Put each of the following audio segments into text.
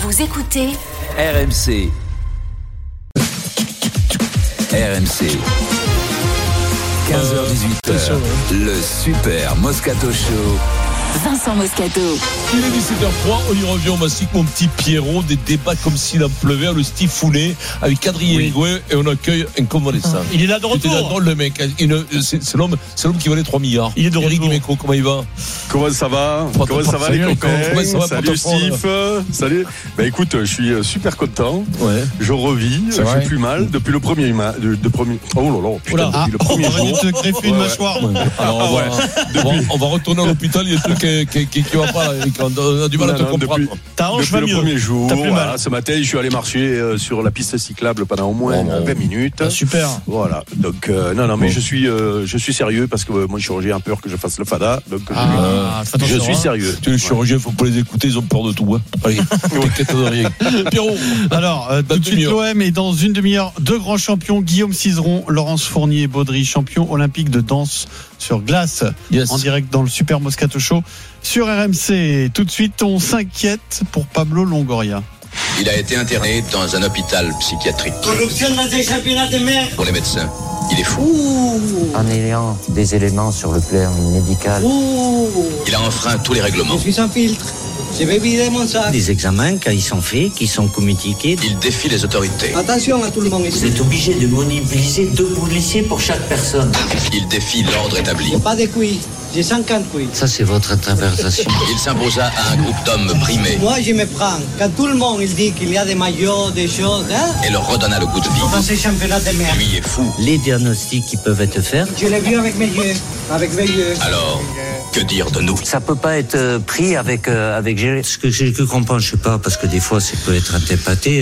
Vous écoutez RMC. RMC. 15h-18h, le Super Moscato Show. Vincent Moscato. Il est 17h03, on y revient au massif, mon petit Pierrot, des débats comme s'il en pleuvait, le Steve Founet, avec Adrien Higuet, et on accueille un convalescent. Il est là de retour. Il est là drôle, le mec. C'est l'homme qui valait 3 milliards. Il est de Eric retour. Dimeco, comment il va? Comment ça va les copains? Salut Steve. Salut. Bah écoute, je suis super content. Ouais. Je revis. Je suis plus mal depuis le premier Oh là là, putain, depuis le premier jour. On va te greffer une mâchoire. Alors on va retourner à l'hôpital, il y a des trucs qui va pas, Eric. On a du mal à te comprendre. Depuis le premier jour, voilà, ce matin, je suis allé marcher sur la piste cyclable pendant au moins 20 minutes. Ah, super. Voilà. Donc mais je suis sérieux parce que mon chirurgien a peur que je fasse le fada. Donc je suis sérieux. Les chirurgiens, il ne faut pas les écouter, ils ont peur de tout. Hein. Allez, t'inquiète de rien. Pierrot. Alors, tout de suite, l'OM est dans une demi-heure. Deux grands champions, Guillaume Cizeron, Laurence Fournier-Baudry, champion olympique de danse sur glace, en direct dans le Super Moscato Show sur RMC. Tout de suite, on s'inquiète pour Pablo Longoria. Il a été interné dans un hôpital psychiatrique. Corruption dans les championnats de mer. Pour les médecins, il est fou. En ayant des éléments sur le plan médical. Il a enfreint tous les règlements. Je suis sans filtre. Je vais vider mon sac. Des examens, quand ils sont faits, qui sont communiqués. Il défie les autorités. Attention à tout le monde ici. Vous êtes obligé de mobiliser 2 policiers pour chaque personne. Il défie l'ordre établi. Pas de couilles. J'ai 50 couilles. Ça, c'est votre interprétation. Il s'imposa à un groupe d'hommes primés. Moi, je me prends. Quand tout le monde il dit qu'il y a des maillots, des choses, et leur redonna le goût de vie. dans ces championnats de mer. Lui est fou. Les diagnostics qui peuvent être faits. Je l'ai vu avec mes yeux. Avec mes yeux. Alors, que dire de nous? Ça peut pas être pris avec ce que j'ai cru comprendre, je sais pas, parce que des fois, ça peut être interprété.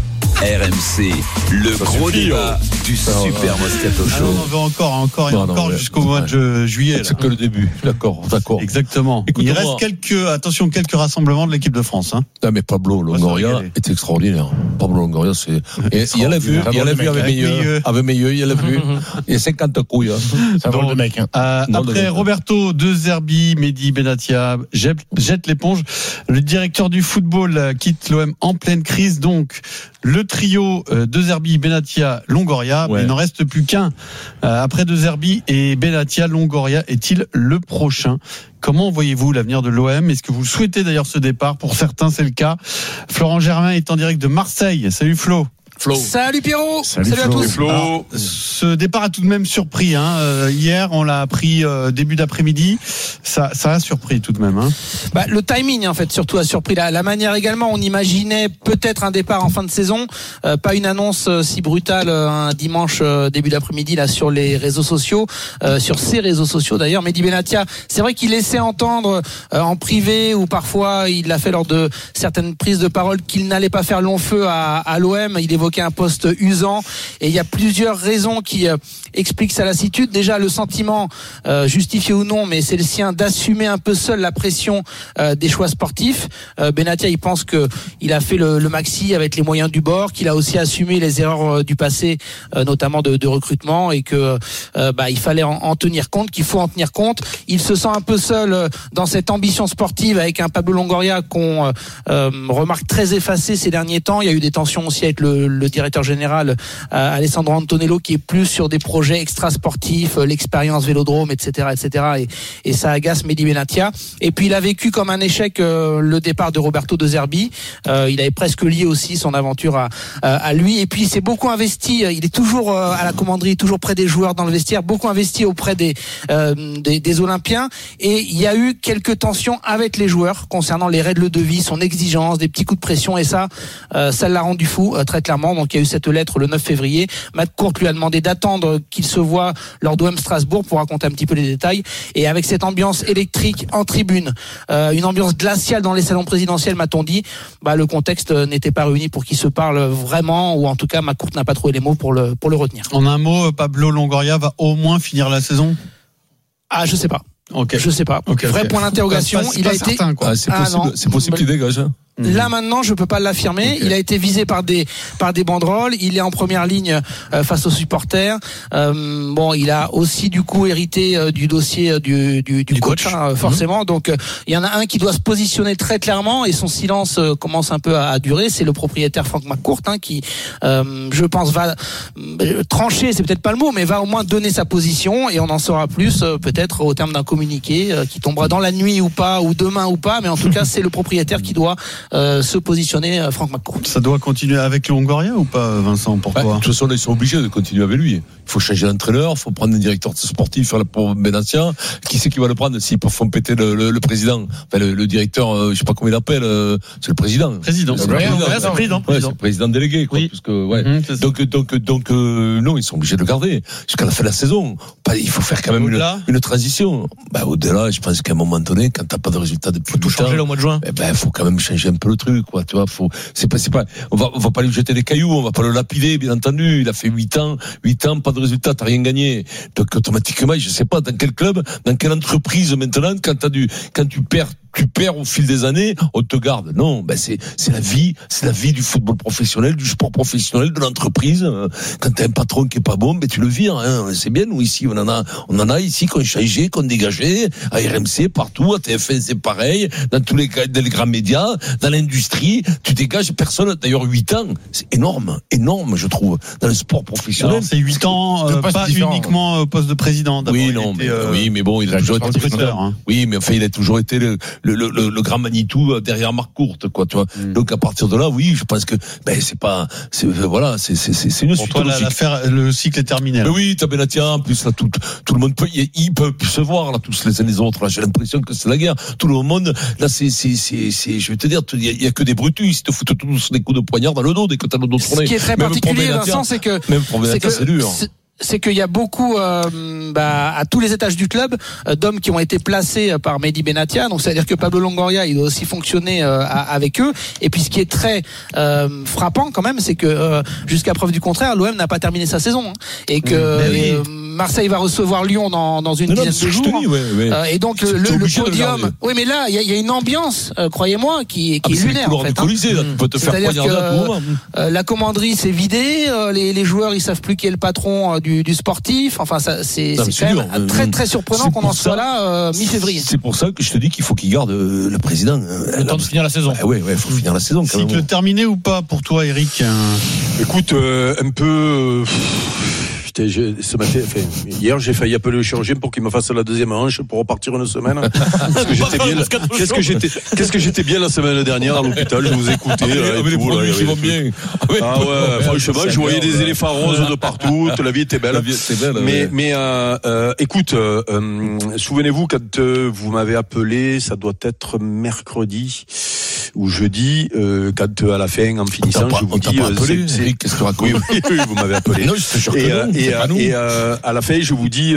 RMC, le gros débat du Super Moscato Show. On en veut encore jusqu'au mois de juillet. C'est que le début, d'accord. Exactement. Il reste quelques rassemblements de l'équipe de France. Hein. Non, mais Pablo Longoria est extraordinaire. Pablo Longoria, c'est. Il y a la vue avec mes yeux. Avec mes yeux, il y a la vue. Il y a 50 couilles. C'est un drôle de mec. Après Roberto De Zerbi, Mehdi Benatia jette l'éponge. Le directeur du football quitte l'OM en pleine crise. Donc, le trio De Zerbi, Benatia, Longoria, mais il n'en reste plus qu'un. Après De Zerbi et Benatia, Longoria est-il le prochain? Comment voyez-vous l'avenir de l'OM? Est-ce que vous souhaitez d'ailleurs ce départ? Pour certains, c'est le cas. Florent Germain est en direct de Marseille. Salut Flo. Salut Pierrot. Salut à tous. Alors, ce départ a tout de même surpris. Hier, on l'a appris début d'après-midi. Ça a surpris tout de même. Le timing, en fait, surtout a surpris. La manière également. On imaginait peut-être un départ en fin de saison. Pas une annonce si brutale un dimanche début d'après-midi là sur les réseaux sociaux, sur ses réseaux sociaux d'ailleurs. Mehdi Benatia, c'est vrai qu'il laissait entendre en privé ou parfois il l'a fait lors de certaines prises de parole qu'il n'allait pas faire long feu à l'OM. Il évoquait un poste usant et il y a plusieurs raisons qui expliquent sa lassitude. Déjà le sentiment, justifié ou non, mais c'est le sien d'assumer un peu seul la pression des choix sportifs. Benatia, il pense que il a fait le maxi avec les moyens du bord, qu'il a aussi assumé les erreurs du passé, notamment de recrutement, et que il fallait en tenir compte, qu'il faut en tenir compte. Il se sent un peu seul dans cette ambition sportive avec un Pablo Longoria qu'on remarque très effacé ces derniers temps. Il y a eu des tensions aussi avec le directeur général Alessandro Antonello qui est plus sur des projets extra-sportifs, l'expérience Vélodrome, etc. Et ça agace Mehdi Benatia. Et puis il a vécu comme un échec le départ de Roberto De Zerbi. Il avait presque lié aussi son aventure à lui. Et puis il s'est beaucoup investi. Il est toujours à la commanderie, toujours près des joueurs dans le vestiaire, beaucoup investi auprès des Olympiens. Et il y a eu quelques tensions avec les joueurs concernant les règles de vie, son exigence, des petits coups de pression. Et ça l'a rendu fou très clairement. Donc il y a eu cette lettre le 9 février. Matt Court lui a demandé d'attendre qu'il se voit lors d'OM Strasbourg pour raconter un petit peu les détails. Et avec cette ambiance électrique en tribune, une ambiance glaciale dans les salons présidentiels, m'a-t-on dit, le contexte n'était pas réuni pour qu'il se parle vraiment, ou en tout cas Matt Court n'a pas trouvé les mots pour le retenir. En un mot, Pablo Longoria va au moins finir la saison? Je sais pas. Okay. Je sais pas. Okay. Vrai point d'interrogation. Il a été certain, quoi. C'est possible qu'il dégage. Là maintenant, je peux pas l'affirmer. Il a été visé par des banderoles. Il est en première ligne face aux supporters. Bon, il a aussi du coup hérité du dossier du coach, forcément. Donc il y en a un qui doit se positionner très clairement et son silence commence un peu à durer. C'est le propriétaire Frank McCourt qui, je pense, va trancher. C'est peut-être pas le mot, mais va au moins donner sa position et on en saura plus peut-être au terme d'un communiqué qui tombera dans la nuit ou pas, ou demain ou pas. Mais en tout cas, c'est le propriétaire qui doit se positionner, Frank McCourt. Ça doit continuer avec Longoria ou pas, Vincent, pour toi? De toute façon, là, ils sont obligés de continuer avec lui. Il faut changer d'entraîneur, il faut prendre un directeur sportif pour Benatia. Qui c'est qui va le prendre s'ils font péter le président, enfin, le directeur, je sais pas comment il l'appelle, c'est le président. Président. C'est le président délégué, quoi. Oui. Parce que, donc, non, ils sont obligés de le garder jusqu'à la fin de la saison. Il faut faire quand même une transition. Au-delà, je pense qu'à un moment donné, quand t'as pas de résultat depuis tout changer le mois de juin. Faut quand même changer un peu le truc, quoi. Tu vois, c'est pas, on va pas lui jeter des cailloux, on va pas le lapider, bien entendu. Il a fait 8 ans, pas de résultat, t'as rien gagné. Donc, automatiquement, je sais pas, dans quel club, dans quelle entreprise maintenant, quand tu perds au fil des années, on te garde. Non, c'est la vie du football professionnel, du sport professionnel, de l'entreprise. Quand t'as un patron qui est pas bon, tu le vires, hein. C'est bien, nous, ici, on en a ici, qu'on changé, qu'on dégagé, à RMC, partout, à TF1, c'est pareil, dans tous les grands médias, dans l'industrie, tu dégages personne. D'ailleurs, 8 ans, c'est énorme, je trouve, dans le sport professionnel. Alors, c'est 8 ans, pas uniquement au poste de président. Oui, non, mais bon, il a toujours été hein. Oui, mais enfin, il a toujours été le grand Manitou derrière Marc Courte, quoi, tu vois. Donc à partir de là, oui, je pense que c'est une pour toi l'affaire, le cycle est terminé. Mais oui, t'as Benatia, en plus là tout le monde il peut se voir là tous les uns les autres. Là, j'ai l'impression que c'est la guerre. Tout le monde là, c'est je vais te dire, il y a que des brutus, ils te foutent tous des coups de poignard dans le dos dès que t'as le dos tourné. Ce qui est très particulier, Vincent, c'est que même pour Benatia, c'est dur. C'est qu'il y a beaucoup à tous les étages du club d'hommes qui ont été placés par Mehdi Benatia. Donc c'est-à-dire que Pablo Longoria, il doit aussi fonctionner avec eux. Et puis ce qui est très frappant quand même, c'est que jusqu'à preuve du contraire, l'OM n'a pas terminé sa saison, hein, et que Marseille va recevoir Lyon dans une dizaine de jours. Et donc le podium. Oui, mais là il y a une ambiance, croyez-moi, qui est lunaire. En fait, c'est-à-dire que la commanderie s'est vidée, les joueurs ils savent plus qui est le patron du sportif. Enfin, c'est quand même très très surprenant qu'on en soit là mi-février. C'est pour ça que je te dis qu'il faut qu'il garde le président. Le temps de finir la saison. Oui, il faut finir la saison. Cycle terminé ou pas pour toi, Eric? Écoute, un peu. Hier, j'ai failli appeler le chirurgien pour qu'il me fasse la deuxième hanche pour repartir une semaine. Qu'est-ce que j'étais bien la semaine dernière à l'hôpital, je vous écoutais. Les produits qui vont bien. Franchement, je voyais des éléphants roses de partout, la vie était belle. Mais écoute, souvenez-vous quand vous m'avez appelé, ça doit être mercredi ou jeudi, quand à la fin, en finissant, je vous dis, qu'est-ce que tu racontes? Oui, vous m'avez appelé. Non, je suis sûr que non. Et à la fin, je vous dis,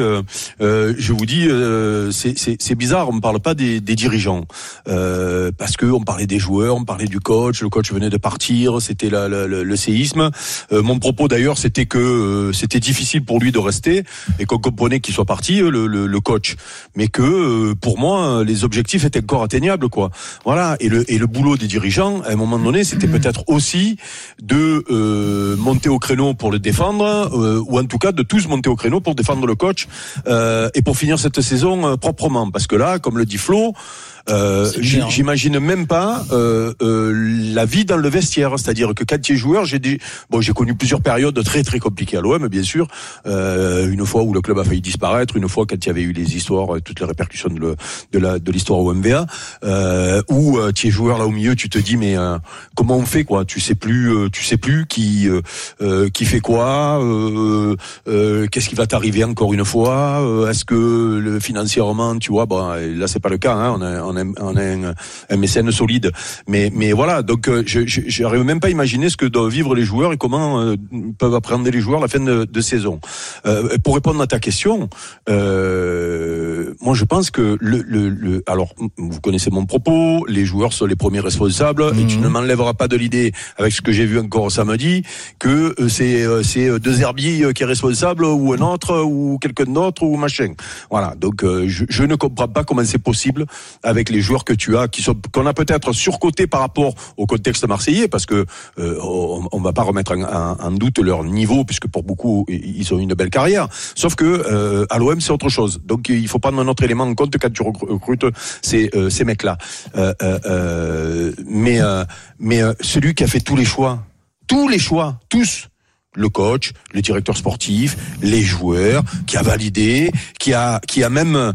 c'est bizarre, on ne parle pas des dirigeants, parce que on parlait des joueurs, on parlait du coach. Le coach venait de partir, c'était le séisme. Mon propos d'ailleurs, c'était que c'était difficile pour lui de rester et qu'on comprenait qu'il soit parti, le coach, mais que pour moi, les objectifs étaient encore atteignables, quoi. Voilà. Et le boulot des dirigeants, à un moment donné, c'était peut-être aussi de monter au créneau pour le défendre, ou en tout cas de tous monter au créneau pour défendre le coach, et pour finir cette saison proprement. Parce que là, comme le dit Flo, j'imagine même pas la vie dans le vestiaire, c'est-à-dire que quand tu es joueur, j'ai connu plusieurs périodes très très compliquées à l'OM, bien sûr, une fois où le club a failli disparaître, une fois quand il y avait eu les histoires, toutes les répercussions de l'histoire au MVA, où tu es joueur là au milieu, tu te dis mais comment on fait, quoi, tu sais plus qui fait quoi, qu'est-ce qui va t'arriver encore une fois, est-ce que financièrement, tu vois, là c'est pas le cas, hein, on a un mécène solide, mais voilà, donc Donc, j'arrive même pas à imaginer ce que doivent vivre les joueurs et comment peuvent appréhender les joueurs la fin de saison. Pour répondre à ta question, moi je pense que alors vous connaissez mon propos, les joueurs sont les premiers responsables et tu ne m'enlèveras pas de l'idée avec ce que j'ai vu encore samedi que c'est De Zerbi qui est responsable ou un autre ou quelqu'un d'autre ou machin. Voilà. Donc je ne comprends pas comment c'est possible avec les joueurs que tu as qu'on a peut-être surcotés par rapport au contexte marseillais parce que on va pas remettre en doute leur niveau puisque pour beaucoup ils ont une belle carrière. Sauf que à l'OM c'est autre chose. Donc il faut prendre un autre élément en compte quand tu recrutes ces mecs-là. Mais celui qui a fait tous les choix, tous. Le coach, le directeur sportif, les joueurs, qui a validé, qui a même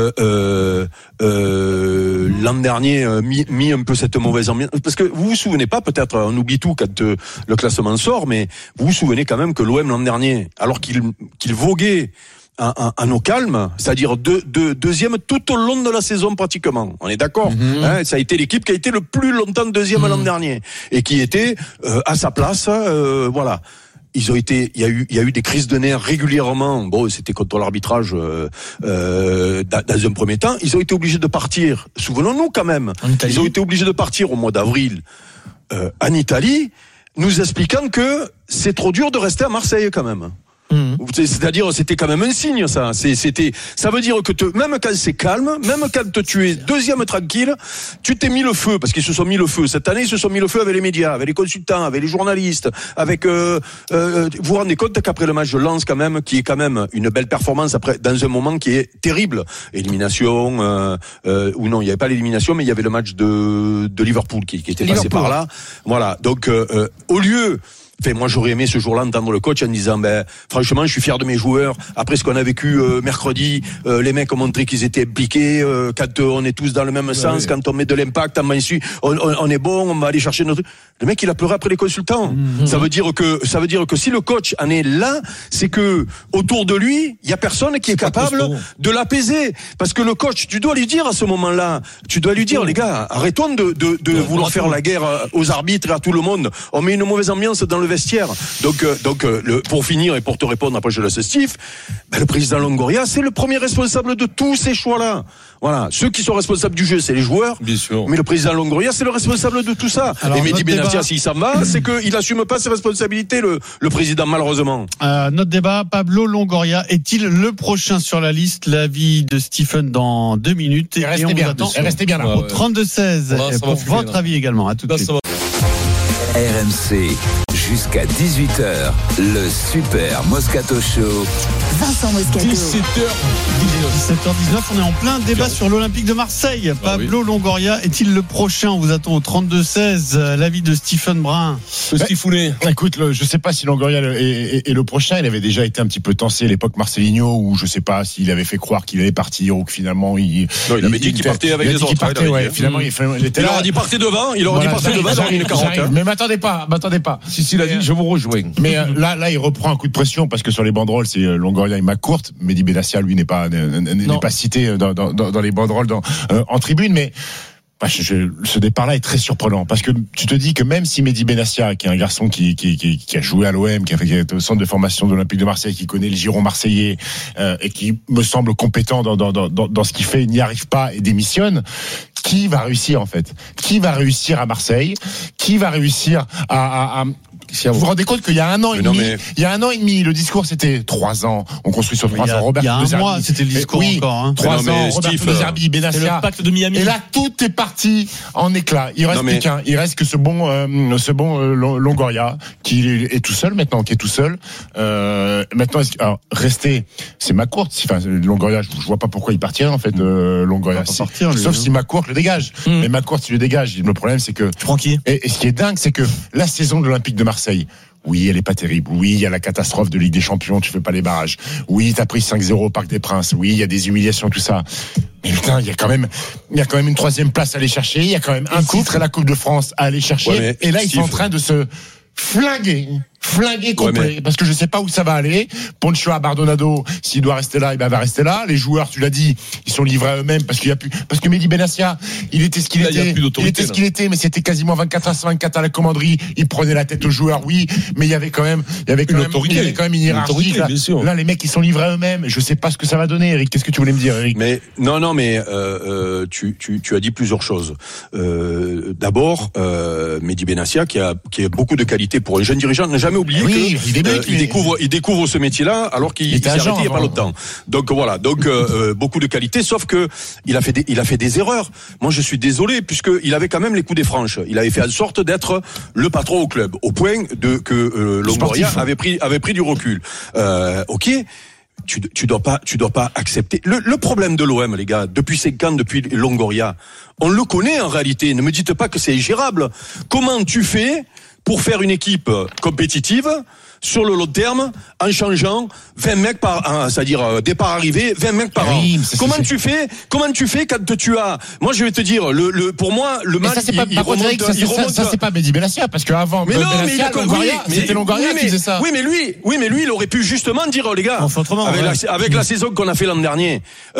l'an dernier mis un peu cette mauvaise ambiance. Parce que vous vous souvenez pas, peut-être on oublie tout quand le classement sort, mais vous vous souvenez quand même que l'OM l'an dernier, alors qu'il voguait en au calme, c'est-à-dire deuxième tout au long de la saison pratiquement. On est d'accord. Hein, ça a été l'équipe qui a été le plus longtemps deuxième l'an dernier et qui était à sa place. Voilà. Il y a eu des crises de nerfs régulièrement. Bon, c'était contre l'arbitrage dans un premier temps. Ils ont été obligés de partir. Souvenons-nous quand même. Ils ont été obligés de partir au mois d'avril en Italie, nous expliquant que c'est trop dur de rester à Marseille quand même. C'est-à-dire, c'était quand même un signe, ça. Ça veut dire que même quand c'est calme, même quand tu es deuxième tranquille, tu t'es mis le feu, parce qu'ils se sont mis le feu. Cette année, ils se sont mis le feu avec les médias, avec les consultants, avec les journalistes, avec, vous vous rendez compte qu'après le match de Lens, quand même, qui est quand même une belle performance après, dans un moment qui est terrible. Élimination, ou non, il n'y avait pas l'élimination, mais il y avait le match de Liverpool qui était passé par là. Voilà. Donc, au lieu, moi j'aurais aimé ce jour-là entendre le coach en disant franchement je suis fier de mes joueurs après ce qu'on a vécu mercredi, les mecs ont montré qu'ils étaient impliqués, quand on est tous dans le même sens, quand on met de l'impact en main dessus, on est bon, on va aller chercher notre... Le mec il a pleuré après les consultants. Ça veut dire que si le coach en est là, c'est que autour de lui il y a personne qui est capable de l'apaiser, parce que le coach, tu dois lui dire à ce moment-là, les gars, arrêtons de vouloir faire la guerre aux arbitres et à tout le monde, on met une mauvaise ambiance dans le vestiaire. Donc pour finir et pour te répondre, après je laisse Steve, le président Longoria, c'est le premier responsable de tous ces choix-là. Voilà, ceux qui sont responsables du jeu, c'est les joueurs. Bien sûr. Mais le président Longoria, c'est le responsable de tout ça. Alors, et Mehdi Benatia, s'il s'en va, c'est qu'il assume pas ses responsabilités, le président, malheureusement. Notre débat, Pablo Longoria est-il le prochain sur la liste? L'avis de Stephen dans 2 minutes. Et restez bien là. Au 32-16 pour votre avis également. À tout de suite. RMC, jusqu'à 18h, le Super Moscato Show. Vincent Moscato. 17h19, on est en plein débat sur l'Olympique de Marseille. Pablo Longoria est-il le prochain? On vous attend au 32-16. L'avis de Stephen Brun. Écoute, je sais pas si Longoria est le prochain. Il avait déjà été un petit peu tensé à l'époque Marcelinho, où je sais pas s'il avait fait croire qu'il allait partir ou que finalement il avait dit qu'il partait avec les autres. Finalement, il était là. Il leur a dit partez devant. Il leur a dit partez devant dans une 40. Mais m'attendez pas. Si il a dit, je vous rejoins. Mais là, il reprend un coup de pression parce que sur les banderoles, c'est Longoria et McCourt. Mehdi Benatia, lui, n'est pas cité dans les banderoles en tribune, mais ce départ-là est très surprenant parce que tu te dis que même si Mehdi Benatia, qui est un garçon qui a joué à l'OM, qui est au centre de formation de l'Olympique de Marseille, qui connaît le giron marseillais et qui me semble compétent dans ce qu'il fait, il n'y arrive pas et démissionne. Qui va réussir en fait? Qui va réussir à Marseille? Qui va réussir à vous vous rendez compte qu'il y a un an et demi, le discours c'était 3 ans, on construit sur 3 ans. Robert, il y a un mois, c'était le discours encore. 3 ans, Robert De Zerbi, Benatia. Le pacte de Miami. Et là, tout est parti en éclat. Il reste plus qu'un. Il reste que ce bon Longoria qui est tout seul maintenant, maintenant, rester, c'est McCourt. Enfin, Longoria, je vois pas pourquoi il partirait en fait. Longoria, sauf si McCourt le dégage. Mais McCourt, s'il le dégage, le problème c'est que. Tranquille. Et ce qui est dingue, c'est que la saison de l'Olympique de Marseille. Oui, elle est pas terrible. Oui, il y a la catastrophe de Ligue des Champions, tu fais pas les barrages. Oui, t'as pris 5-0 au Parc des Princes. Oui, il y a des humiliations, tout ça. Mais putain, il y a quand même une 3e place à aller chercher. Il y a quand même un titre à la Coupe de France à aller chercher. Et là, ils sont en train de se flinguer flingué complet, parce que je sais pas où ça va aller. Poncho Bardonado, s'il doit rester là, il va rester là. Les joueurs, tu l'as dit, ils sont livrés à eux-mêmes parce qu'il y a plus, parce que Mehdi Benassia, il était ce qu'il était, mais c'était quasiment 24 à la commanderie. Il prenait la tête aux joueurs, oui, mais il y avait quand même une hiérarchie. Là, les mecs, ils sont livrés à eux-mêmes. Je sais pas ce que ça va donner, Eric. Qu'est-ce que tu voulais me dire, Eric? Mais tu as dit plusieurs choses. D'abord, Mehdi Benassia, qui a beaucoup de qualité pour un jeune dirigeant, n'a jamais oublié qu'il découvre ce métier-là, alors qu'il s'est arrêté il y a pas longtemps. Donc voilà, beaucoup de qualité, sauf que il a fait des erreurs. Moi, je suis désolé, puisqu'il avait quand même les coups des franches. Il avait fait en sorte d'être le patron au club, au point que Longoria avait pris du recul. Ok. Tu dois pas accepter. Le problème de l'OM, les gars, depuis 5 ans, depuis Longoria, on le connaît en réalité. Ne me dites pas que c'est ingérable. Comment tu fais pour faire une équipe compétitive sur le long terme, en changeant 20 mecs c'est-à-dire départ arrivé, 20 mecs par an. Comment tu fais quand tu as, moi je vais te dire, pour moi, le match, il remonte. Ça c'est pas Mehdi Benassia, parce qu'avant, c'était Longoria qui faisait ça. Oui, mais lui, il aurait pu justement dire, les gars, avec la saison qu'on a fait l'an dernier,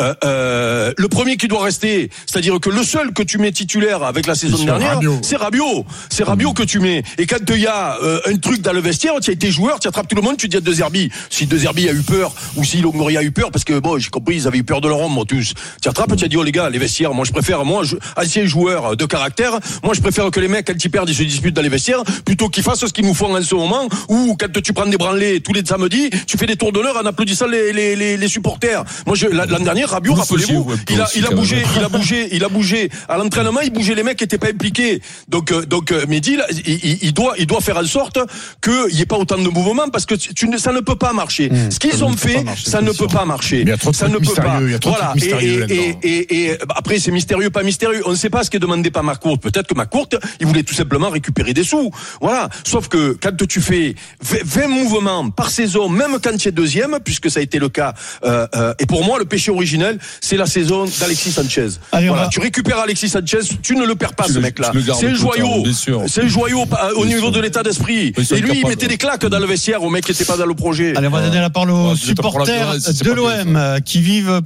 le premier qui doit rester, c'est-à-dire que le seul que tu mets titulaire avec la saison dernière, c'est Rabiot. C'est Rabiot que tu mets. Et quand il y a un truc dans le vestiaire, tu as été joueur, tu attrapes tout le monde, tu dis à De Zerbi, si De Zerbi a eu peur, ou si Longoria a eu peur, parce que bon, j'ai compris, ils avaient eu peur de leur ombre tous. Tu attrapes, tu as dit, oh les gars, les vestiaires, moi je préfère, ancien joueur de caractère, moi je préfère que les mecs, quand ils perdent, ils se disputent dans les vestiaires, plutôt qu'ils fassent ce qu'ils nous font en ce moment, ou quand tu prends des branlées tous les samedis, tu fais des tours d'honneur en applaudissant les supporters. Moi, l'an dernier, Rabiot, rappelez-vous, il a bougé à l'entraînement, il bougeait les mecs qui étaient pas impliqués. Donc Mehdi, il doit faire en sorte qu'il y ait pas autant de mouvements, parce que ça ne peut pas marcher. Ce qu'ils ont fait, ça ne peut pas marcher. Il y a trop de trucs mystérieux. Voilà. Et après, c'est mystérieux, pas mystérieux. On ne sait pas ce qu'est demandé par McCourt. Peut-être que McCourt, il voulait tout simplement récupérer des sous. Voilà. Sauf que quand tu fais 20 mouvements par saison, même quand tu es deuxième, puisque ça a été le cas, et pour moi, le péché originel, c'est la saison d'Alexis Sanchez. Voilà. Tu récupères Alexis Sanchez, tu ne le perds pas, ce mec-là. C'est un joyau. C'est un joyau au niveau de l'état d'esprit. Et lui, il mettait des claques dans le vestiaire aux mecs qui n'étaient pas dans le projet. Allez, on va donner la parole aux supporters de l'OM qui vivent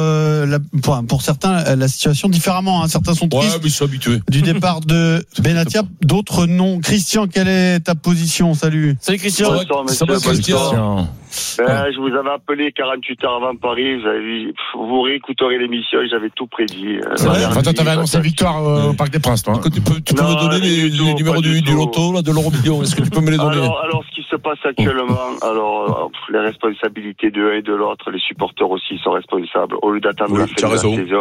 pour certains la situation différemment. Certains sont tristes mais ils sont habitués du départ de Benatia, d'autres non. Christian, quelle est ta position? Salut Christian. Ça va, Christian. Je vous avais appelé 48 heures avant Paris. Vous réécouterez l'émission. J'avais tout prédit. Toi, t'avais annoncé victoire au Parc des Princes, toi. Tu peux me donner les numéros du loto, là, de l'euro million. Est-ce que tu peux me les donner? Alors, ce qui se passe actuellement, les responsabilités de l'un et de l'autre, les supporters aussi sont responsables. Au lieu d'attendre la fin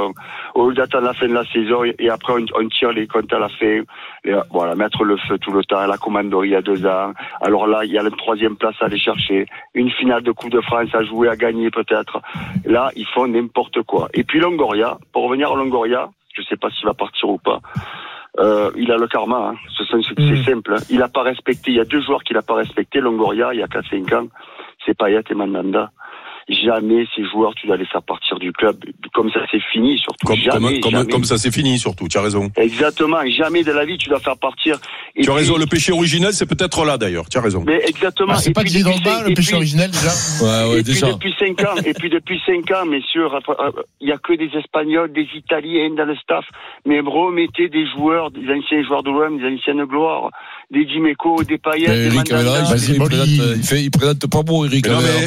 de la saison, et après on tire les comptes à la fin. Et voilà, mettre le feu tout le temps à la commanderie il y a 2 ans. Alors là, il y a la 3e place à aller chercher. Une finale de Coupe de France à jouer, à gagner peut-être. Là, ils font n'importe quoi. Et puis Longoria, pour revenir à Longoria, je sais pas s'il va partir ou pas. Il a le karma, hein. C'est simple. Hein. Il a pas respecté. Il y a 2 joueurs qu'il a pas respecté. Longoria, il y a 4-5 ans, c'est Payet et Mandanda. Jamais ces joueurs, tu dois les faire partir du club. Comme ça, c'est fini, surtout. Comme ça, c'est fini, surtout. Tu as raison. Exactement. Jamais de la vie, tu dois faire partir. Tu as raison. Le péché originel, c'est peut-être là, d'ailleurs. Tu as raison. Mais exactement. C'est pas dit dans le bas, le péché originel, déjà. Ouais, déjà. Depuis 5 ans, depuis 5 ans, messieurs, il y a que des Espagnols, des Italiens dans le staff. Mais remettez des joueurs, des anciens joueurs de l'OM, des anciennes gloires, des Dimeco, des Payet, des Mandanda. Il présente pas beau, Eric.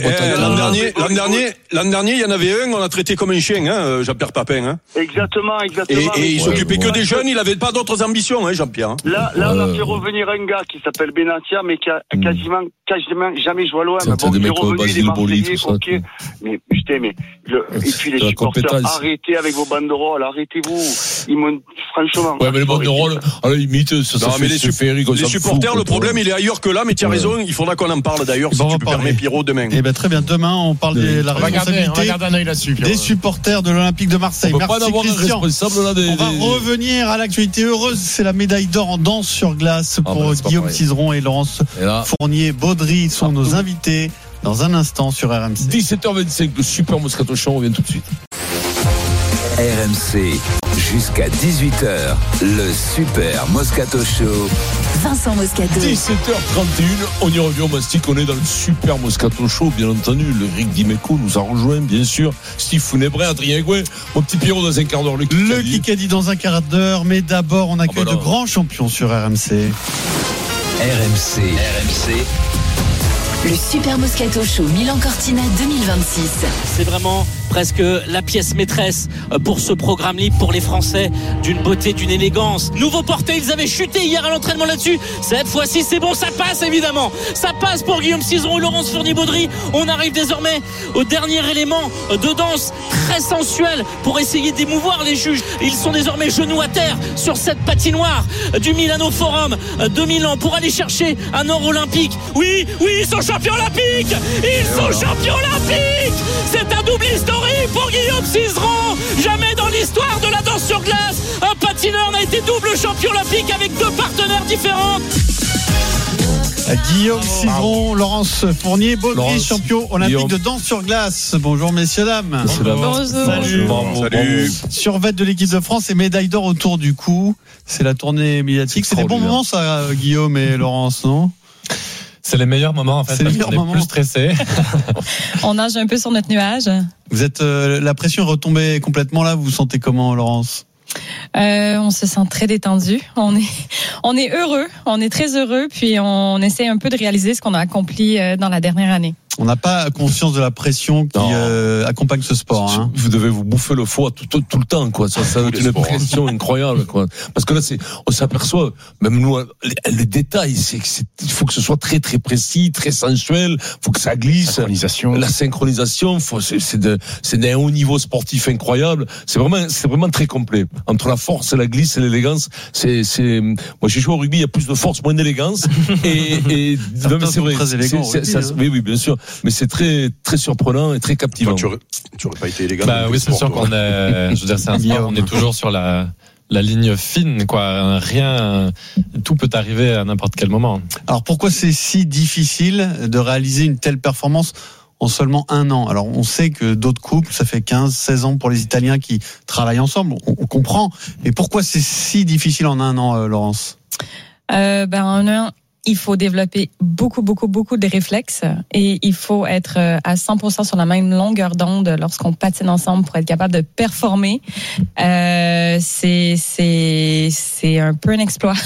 L'an dernier, il y en avait un, on l'a traité comme un chien, hein, Jean-Pierre Papin, hein. Exactement. Et il s'occupait que des jeunes, il avait pas d'autres ambitions, hein, Jean-Pierre. Hein. Là, on a fait revenir un gars qui s'appelle Benatia, mais qui a quasiment jamais joué à l'OM. Bon, il est revenu, il est Marseillais, ok. Mais, et puis les supporters, arrêtez avec vos banderoles, arrêtez-vous. Franchement. Ouais, mais les banderoles, à la limite, ça fait les supporters, le problème, il est ailleurs que là, mais tu as raison, il faudra qu'on en parle d'ailleurs, si tu me permets, Pierrot, demain. Eh ben, très bien, demain, on parle de la responsabilité des supporters de l'Olympique de Marseille. Merci Christian. On va revenir à l'actualité heureuse, c'est la médaille d'or en danse sur glace pour Guillaume Cizeron et Laurence Fournier-Baudry sont nos invités dans un instant sur RMC. 17h25, le Super Moscato Show, on revient tout de suite. RMC, jusqu'à 18h, le Super Moscato Show. Vincent Moscato. 17h31, on y revient au Mastic, on est dans le super Moscato Show, bien entendu. Le Rick Dimeco nous a rejoint, bien sûr. Steve Funebray, Adrien Gouin, mon petit Pierrot dans un quart d'heure. Le Kikadi dans un quart d'heure, mais d'abord, on accueille de grands champions sur RMC. RMC. Le Super Moscato Show Milan-Cortina 2026. C'est vraiment presque la pièce maîtresse pour ce programme libre pour les Français, d'une beauté, d'une élégance. Nouveau porté, ils avaient chuté hier à l'entraînement là-dessus. Cette fois-ci, c'est bon, ça passe évidemment. Ça passe pour Guillaume Cizeron et Laurence Fournier-Baudry. On arrive désormais au dernier élément de danse très sensuel pour essayer d'émouvoir les juges. Ils sont désormais genoux à terre sur cette patinoire du Milano Forum de Milan pour aller chercher un or olympique. Oui, ils sont champions olympiques. Ils sont champions olympiques. C'est un double historique pour Guillaume Cizeron. Jamais dans l'histoire de la danse sur glace un patineur n'a été double champion olympique avec deux partenaires différents. Guillaume Cizeron, Laurence Fournier-Baudry, champion olympique de danse sur glace. Bonjour messieurs, dames. Bonjour. Salut. Survêt de l'équipe de France et médaille d'or autour du cou. C'est la tournée médiatique. C'est des bons moments ça, Guillaume et Laurence, non ? C'est les meilleurs moments en fait. C'est les meilleurs moments. Plus stressés. On nage un peu sur notre nuage. Vous êtes la pression est retombée complètement là. Vous vous sentez comment, Laurence ? On se sent très détendu. On est heureux. On est très heureux. Puis on essaie un peu de réaliser ce qu'on a accompli dans la dernière année. On n'a pas conscience de la pression qui accompagne ce sport. Hein. Vous devez vous bouffer le foie tout le temps, quoi. Ça va être une pression incroyable, quoi. Parce que là, on s'aperçoit, même nous, le détail, il faut que ce soit très, très précis, très sensuel. Faut que ça glisse. La synchronisation. C'est d'un haut niveau sportif incroyable. C'est vraiment très complet. Entre la force et la glisse et l'élégance, moi, j'ai joué au rugby, il y a plus de force, moins d'élégance. Et c'est vrai. Très élégant. Oui, bien sûr. Mais c'est très, très surprenant et très captivant. Tu aurais pas été élégant. Oui, c'est sûr qu'on est, je veux dire, c'est un sport, on est toujours sur la ligne fine, quoi. Tout peut arriver à n'importe quel moment. Alors, pourquoi c'est si difficile de réaliser une telle performance en seulement 1 an? Alors, on sait que d'autres couples, ça fait 15-16 ans pour les Italiens qui travaillent ensemble. On comprend. Mais pourquoi c'est si difficile en 1 an, Laurence? En 1 an, il faut développer beaucoup de réflexes et il faut être à 100% sur la même longueur d'onde lorsqu'on patine ensemble pour être capable de performer. C'est un peu un exploit.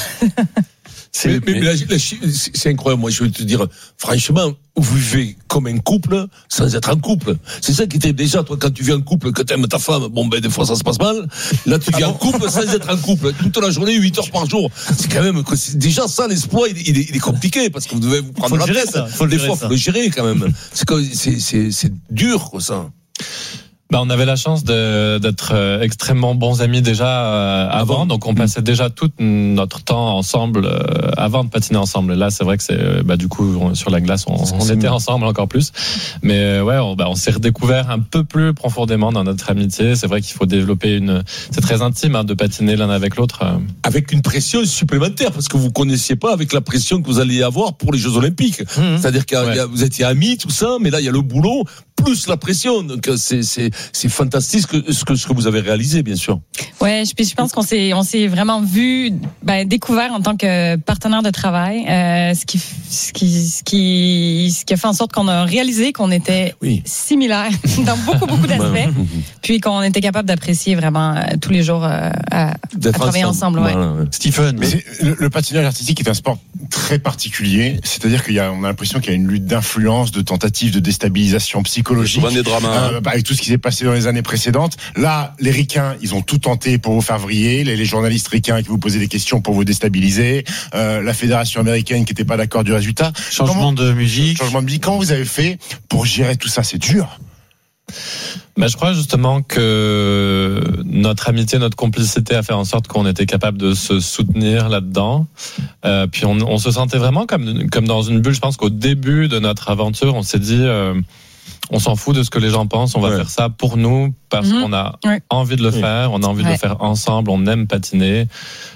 Mais c'est incroyable. Moi, je veux te dire, franchement, vous vivez comme un couple sans être en couple. C'est ça qui était déjà, toi, quand tu vis en couple, que t'aimes ta femme, des fois ça se passe mal. Là, tu vis en couple sans être en couple. Toute la journée, 8 heures par jour. C'est quand même, déjà ça, l'exploit, il est compliqué parce que vous devez vous prendre la tête. Des fois, faut le gérer quand même. C'est dur, quoi, ça. On avait la chance d'être extrêmement bons amis déjà avant, donc on passait déjà tout notre temps ensemble avant de patiner ensemble. Et là, c'est vrai que c'est du coup sur la glace, on était ensemble encore plus. Mais on s'est redécouvert un peu plus profondément dans notre amitié. C'est vrai qu'il faut développer c'est très intime de patiner l'un avec l'autre. Avec une pression supplémentaire parce que vous connaissiez pas avec la pression que vous alliez avoir pour les Jeux Olympiques. C'est-à-dire que vous étiez amis, tout ça, mais là il y a le boulot plus la pression. Donc c'est fantastique ce que vous avez réalisé, bien sûr. Ouais, je pense qu'on s'est vraiment découvert en tant que partenaire de travail, ce qui a fait en sorte qu'on a réalisé qu'on était similaires dans beaucoup d'aspects, puis qu'on était capable d'apprécier vraiment tous les jours à travailler ensemble. Stephen, mais le patinage artistique est un sport très particulier, c'est-à-dire on a l'impression qu'il y a une lutte d'influence, de tentative de déstabilisation psychologique. Souvent des dramas. Avec tout ce qui s'est passé dans les années précédentes. Là, les ricains, ils ont tout tenté pour vous faire vriller. Les journalistes ricains qui vous posaient des questions pour vous déstabiliser. La fédération américaine qui n'était pas d'accord du résultat. Changement de musique. Comment vous avez fait pour gérer tout ça? C'est dur. Je crois justement que notre amitié, notre complicité a fait en sorte qu'on était capable de se soutenir là-dedans. Puis on se sentait vraiment comme dans une bulle. Je pense qu'au début de notre aventure, on s'est dit on s'en fout de ce que les gens pensent, on va faire ça pour nous parce qu'on a envie de le faire, on a envie de le faire ensemble, on aime patiner.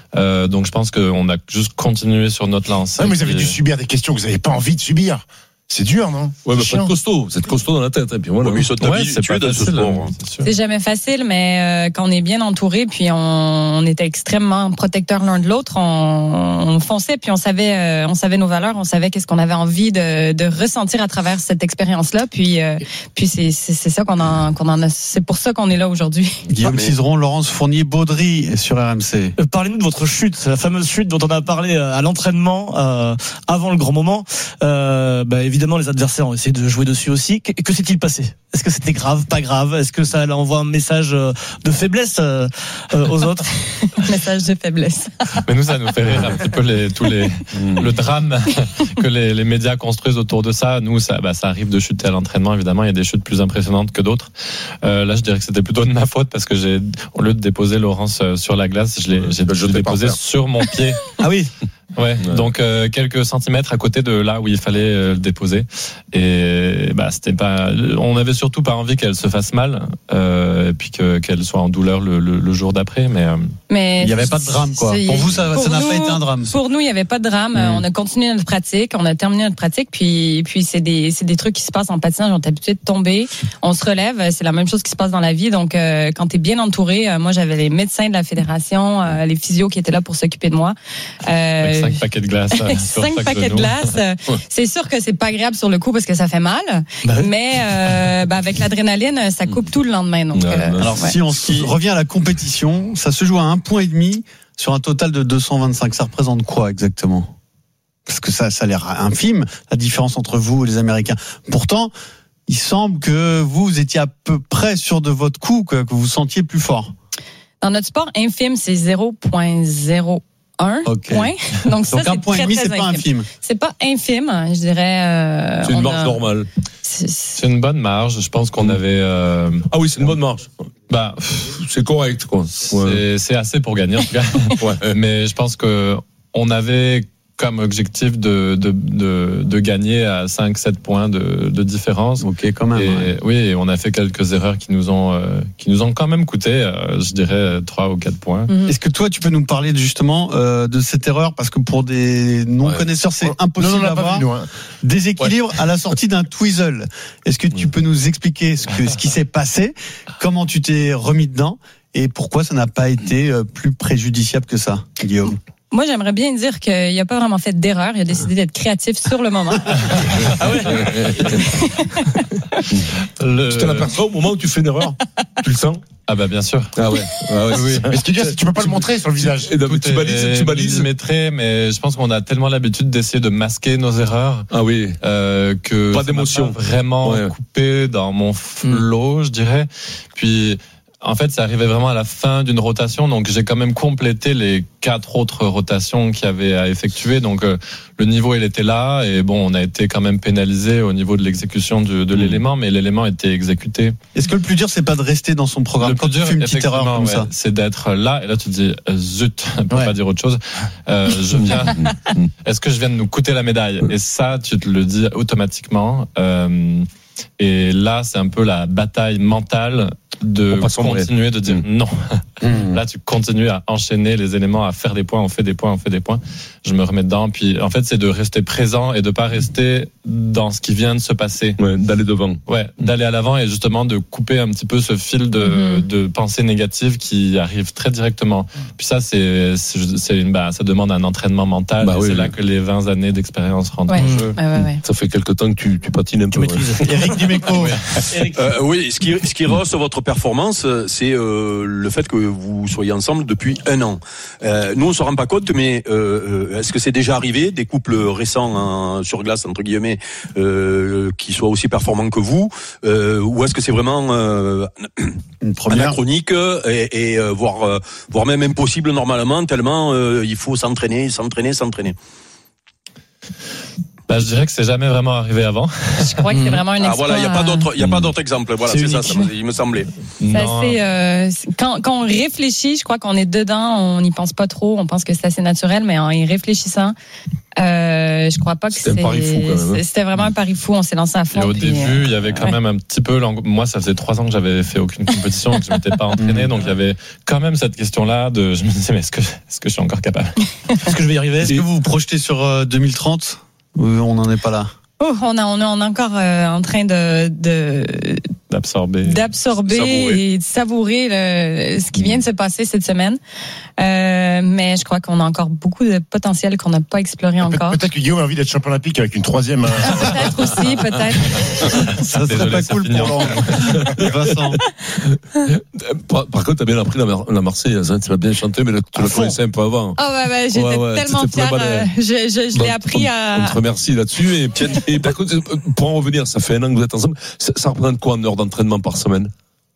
Donc je pense qu'on a juste continué sur notre lancée. Mais vous avez dû subir des questions que vous n'avez pas envie de subir. C'est dur, non? Ouais, mais faut être costaud. C'est costaud dans la tête. Et puis voilà. Oui, ça t'habitue dans ce sport. C'est jamais facile, mais quand on est bien entouré, puis on était extrêmement protecteurs l'un de l'autre, on fonçait, puis on savait nos valeurs, on savait qu'est-ce qu'on avait envie de ressentir à travers cette expérience-là. Puis c'est ça qu'on en a. C'est pour ça qu'on est là aujourd'hui. Guillaume Cizeron, Laurence Fournier-Baudry sur RMC. Parlez-nous de votre chute, la fameuse chute dont on a parlé à l'entraînement avant le grand moment. Évidemment, les adversaires ont essayé de jouer dessus aussi. Que s'est-il passé? Est-ce que c'était grave, pas grave? Est-ce que ça envoie un message de faiblesse aux autres? Message de faiblesse. Mais nous, ça nous fait rire un petit peu le drame que les médias construisent autour de ça. Nous, ça arrive de chuter à l'entraînement. Évidemment, il y a des chutes plus impressionnantes que d'autres. Là, je dirais que c'était plutôt de ma faute parce que au lieu de déposer Laurence sur la glace, j'ai déposé sur mon pied. Ah oui. Ouais. Donc quelques centimètres à côté de là où il fallait le déposer. Et c'était pas. On avait surtout pas envie qu'elle se fasse mal, et puis qu'elle soit en douleur le jour d'après. Mais il n'y avait pas de drame, quoi. Pour vous, ça n'a pas été un drame. Pour nous, il n'y avait pas de drame. On a continué notre pratique, on a terminé notre pratique, puis c'est des trucs qui se passent en patinage. On est habitué de tomber, on se relève. C'est la même chose qui se passe dans la vie. Donc quand t'es bien entouré, moi j'avais les médecins de la fédération, les physios qui étaient là pour s'occuper de moi. 5 paquets de glace. 5 paquets de glace. C'est sûr que c'est pas agréable sur le coup parce que ça fait mal, mais avec l'adrénaline, ça coupe tout le lendemain. Donc, alors si on revient à la compétition, ça se joue à 1,5 point sur un total de 225. Ça représente quoi exactement? Parce que ça a l'air infime, la différence entre vous et les Américains. Pourtant, il semble que vous étiez à peu près sûr de votre coup, que vous sentiez plus fort. Dans notre sport, infime, c'est 0,01 point. Donc ça, un point et demi, c'est pas infime. C'est pas infime, je dirais. C'est une marge normale. C'est une bonne marge. Je pense qu'on avait. Ah oui, c'est une bonne marge. C'est correct, quoi. C'est assez pour gagner, en tout cas. Ouais. Mais je pense que on avait comme objectif de gagner à 5-7 points de différence. Ok, quand même. Et, oui, on a fait quelques erreurs qui nous ont quand même coûté, je dirais, 3 ou 4 points. Est-ce que toi, tu peux nous parler justement de cette erreur? Parce que pour des non-connaisseurs, c'est impossible d'avoir déséquilibre à la sortie d'un twizzle. Est-ce que tu peux nous expliquer ce qui s'est passé? Comment tu t'es remis dedans? Et pourquoi ça n'a pas été plus préjudiciable que ça, Guillaume? Moi, j'aimerais bien dire qu'il n'a pas vraiment fait d'erreur. Il a décidé d'être créatif sur le moment. Ah ouais. Tu te l'aperçois au moment où tu fais une erreur? Tu le sens? Ah bien sûr. Ah ouais. Oui. Mais ce qui est dur, c'est que tu peux pas le montrer sur le visage. Tu balises. Mais je pense qu'on a tellement l'habitude d'essayer de masquer nos erreurs. Ah oui. Que pas d'émotion. Vraiment coupé dans mon flow, je dirais. Puis. En fait, ça arrivait vraiment à la fin d'une rotation, donc j'ai quand même complété les 4 autres rotations qu'il y avait à effectuer. Donc le niveau, il était là, et bon, on a été quand même pénalisé au niveau de l'exécution de l'élément, mais l'élément était exécuté. Est-ce que le plus dur, c'est pas de rester dans son programme quand tu fais une petite erreur comme ça? C'est d'être là, et là tu te dis zut, pour pas dire autre chose. Est-ce que je viens de nous coûter la médaille? Et ça, tu te le dis automatiquement. Et là, c'est un peu la bataille mentale de continuer de dire non. Là, tu continues à enchaîner les éléments, à faire des points, on fait des points. Je me remets dedans. Puis, en fait, c'est de rester présent et de pas rester dans ce qui vient de se passer. Ouais, d'aller devant. Ouais, d'aller à l'avant et justement de couper un petit peu ce fil de pensée négative qui arrive très directement. Puis ça, ça demande un entraînement mental. C'est là que les 20 années d'expérience rentrent en jeu. Ça fait quelque temps que tu patines un peu. Eric Dimeco. Oui, ce qui rehausse votre performance, c'est le fait que vous soyez ensemble depuis 1 an. Nous, on se rend pas compte, mais est-ce que c'est déjà arrivé des couples récents sur glace entre guillemets qui soient aussi performants que vous, ou est-ce que c'est vraiment une première anachronique et voire même impossible normalement tellement il faut s'entraîner. Je dirais que c'est jamais vraiment arrivé avant. Je crois que c'est vraiment une expérience. Voilà, il y a pas d'autre exemple. Voilà, c'est ça, il me semblait. Quand on réfléchit, je crois qu'on est dedans, on n'y pense pas trop, on pense que c'est assez naturel, mais en y réfléchissant, je crois pas que c'était un pari fou quand même. C'était vraiment un pari fou, on s'est lancé à fond. Et au début, il y avait quand même un petit peu, moi ça faisait 3 ans que j'avais fait aucune compétition, que je m'étais pas entraîné, donc il y avait quand même cette question-là de, je me disais, mais est-ce que je suis encore capable? Est-ce que je vais y arriver? Est-ce que vous vous projetez sur 2030? On n'en est pas là. On est encore en train d'absorber et de savourer ce qui vient de se passer cette semaine. Mais je crois qu'on a encore beaucoup de potentiel qu'on n'a pas exploré encore. Peut-être que Guillaume a envie d'être champion olympique avec une troisième. Peut-être aussi, peut-être. Ça serait pas cool pour Vincent. Par contre, t'as bien appris la Marseillaise, hein. Tu l'as bien chanté, mais tu la connaissais un peu avant. Oh ouais, j'étais tellement fière. Je l'ai appris à. On te remercie là-dessus. Et par contre, pour en revenir, ça fait 1 an que vous êtes ensemble. Ça représente quoi en heure d'entraînement par semaine?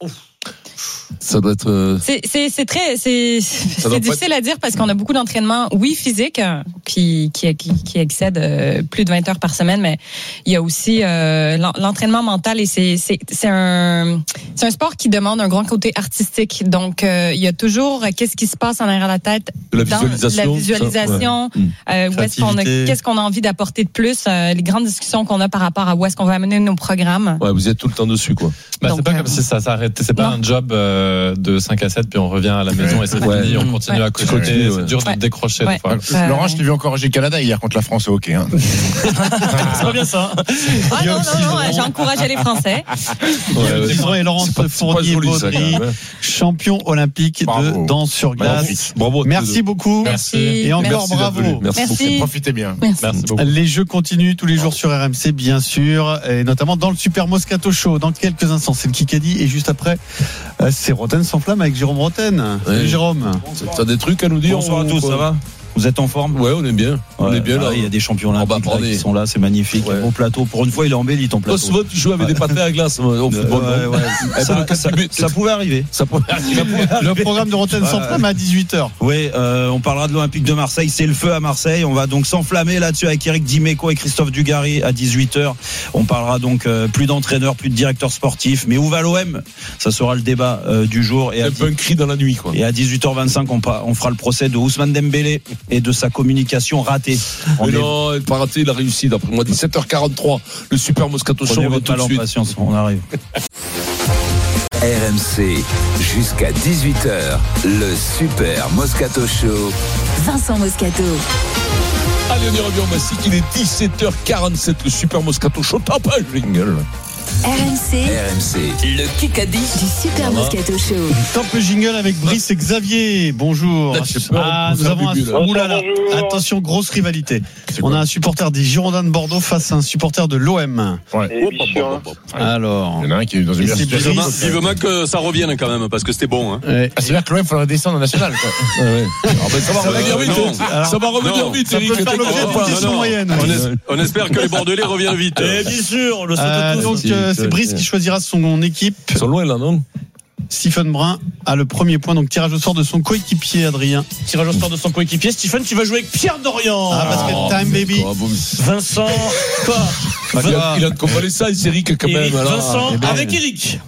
Ça doit être. C'est difficile à dire parce qu'on a beaucoup d'entraînement, physique, qui excède plus de 20 heures par semaine, mais il y a aussi l'entraînement mental et c'est un sport qui demande un grand côté artistique. Donc il y a toujours qu'est-ce qui se passe en arrière de la tête, la visualisation, qu'est-ce qu'on a envie d'apporter de plus, les grandes discussions qu'on a par rapport à où est-ce qu'on va amener nos programmes. Ouais, vous êtes tout le temps dessus, quoi. C'est pas comme si ça s'arrêtait. C'est pas un job de 5 à 7 puis on revient à la maison et c'est fini, on continue à côté. C'est dur de décrocher des fois. Laurent, je t'ai vu encourager le Canada hier contre la France au hockey. Hein. C'est pas bien ça. Non, j'ai encouragé les Français. Et Laurence Fournier-Baudry, champion olympique de danse sur glace. Bravo. Merci beaucoup. Merci. Et encore bravo. Merci. Profitez bien. Merci beaucoup. Les jeux continuent tous les jours sur RMC, bien sûr, et notamment dans le Super Moscato Show. Dans quelques instants, c'est le Kikadi et juste après, c'est Roten sans flamme avec Jérôme Roten. Salut Jérôme. T'as des trucs à nous dire? Bonsoir à tous, ça va? Vous êtes en forme? Ouais, on est bien. On est bien là. Il y a des champions olympiques qui sont là, c'est magnique. Un beau plateau. Pour une fois, il est embelli ton plateau. Souvent, tu joues avec des patins à glace au football. Ça pouvait arriver. Le programme de Roten sans flamme à 18h. Oui, on parlera de l'Olympique de Marseille. C'est le feu à Marseille. On va donc s'enflammer là-dessus avec Eric Dimeco et Christophe Dugarry à 18h. On parlera donc plus d'entraîneurs, plus de directeurs sportifs. Mais où va l'OM? Ça sera le débat du jour. C'est un peu un cri dans la nuit, quoi. Et à 18h25, on fera le procès de Ousmane Dembélé et de sa communication ratée. Mais non, il n'a pas raté, il a réussi d'après moi. 17h43, le Super Moscato Show. On tout de suite. Patience, on arrive. RMC, jusqu'à 18h, le Super Moscato Show. Vincent Moscato. Allez, on y revient au Massy, il est 17h47, le Super Moscato Show. T'as pas le jingle. RMC, le Kikadi du Super Moscato Show. Top le jingle avec Brice et Xavier. Bonjour. Nous avons attention, grosse rivalité. On a un supporter des Girondins de Bordeaux face à un supporter de l'OM. Alors, il y en a un qui est dans une vivement que ça revienne quand même parce que c'était bon. Hein. C'est-à-dire que l'OM faudrait descendre en national. Ça va revenir vite. Ça va revenir vite, Eric. On espère que les Bordelais reviennent vite. Et bien sûr, on le souhaite tous. Donc c'est Brice qui choisira son équipe. Ils sont loin là, non? Stephen Brun a le premier point, donc tirage au sort de son coéquipier, Adrien. Tirage au sort de son coéquipier. Stephen, tu vas jouer avec Pierre Dorian. Basket time, baby. Vincent, quoi? Il a de convalescence, Eric, quand même. Vincent, avec Eric.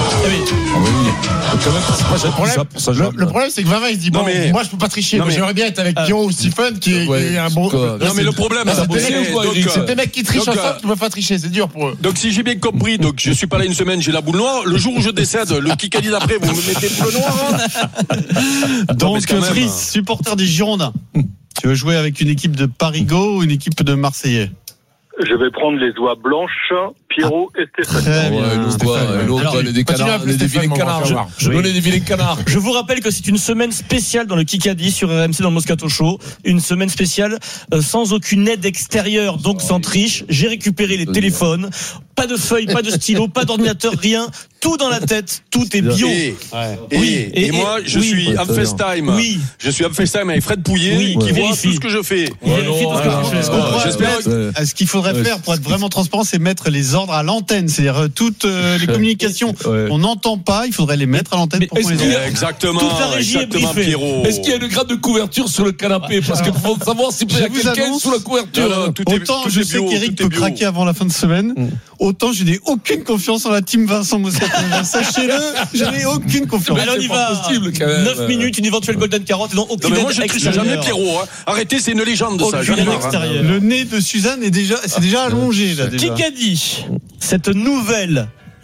Le problème, c'est que Vincent, il se dit, moi, je peux pas tricher. J'aimerais bien être avec Guillaume ou Stephen, qui est un bon. Non, mais le problème, c'est des mecs qui trichent ensemble, qui peuvent pas tricher. C'est dur pour eux. Donc, si j'ai bien compris, donc, je suis pas là une semaine, j'ai la boule noire. Le jour où je décède, le Kikadi d'après, vous me mettez le bleu noir. Donc, Brice, supporter des Girondins. Tu veux jouer avec une équipe de Parigot ou une équipe de Marseillais? Je vais prendre les oies blanches, Pierrot et Stéphane. Très bien. L'autre, les canards, les vilains canards. Je donnais des vilains canards. Je vous rappelle que c'est une semaine spéciale dans le Kikadi sur RMC dans le Moscato Show. Une semaine spéciale sans aucune aide extérieure, donc sans triche. J'ai récupéré les téléphones. Pas de feuilles, pas de stylo, pas d'ordinateur, rien. Tout dans la tête, tout est bio. Et moi, je suis en FaceTime. Oui. Je suis en FaceTime avec Fred Pouillet qui voit tout ce que je fais. J'espère. Ce qu'il faudrait faire pour être vraiment transparent, c'est mettre les ordres à l'antenne. C'est-à-dire toutes les communications on n'entend pas, il faudrait les mettre à l'antenne pour qu'on les entende. Exactement. Toute la régie est briefée. Pierrot. Est-ce qu'il y a une grade de couverture sur le canapé? Parce qu'il faut savoir s'il y a quelqu'un sous la couverture. Autant je sais qu'Eric peut craquer avant la fin de semaine, autant je n'ai aucune confiance en la team Vincent Moscato. Sachez-le, je n'ai aucune confiance. Alors on y va. 9 minutes, une éventuelle golden carotte. Non, aucune aide moi je triche jamais, Pierrot. Arrêtez, c'est une légende ça. Le nez de Suzanne c'est déjà allongé là. Qui a dit cette nouvelle